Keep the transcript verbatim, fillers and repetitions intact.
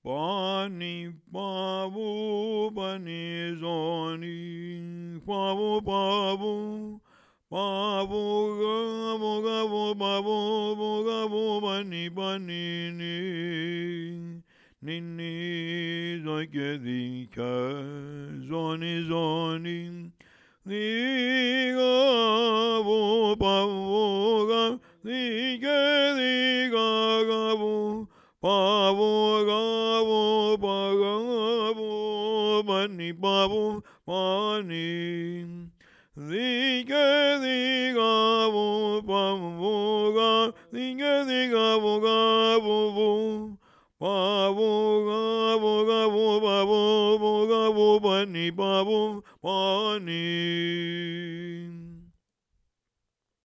Pani pavu pani zoni pavu pavu pavu gavu gavu pavu gavu pani pani ni ni ni zoike dika zoni zoni ni gavu pavu gavu dika dika gavu pavu gavu pagavu pani pavu pani dika dika gavu pavu gavu dika dika gavu gavu pavu gavu gavu pavu gavu pani pavu pani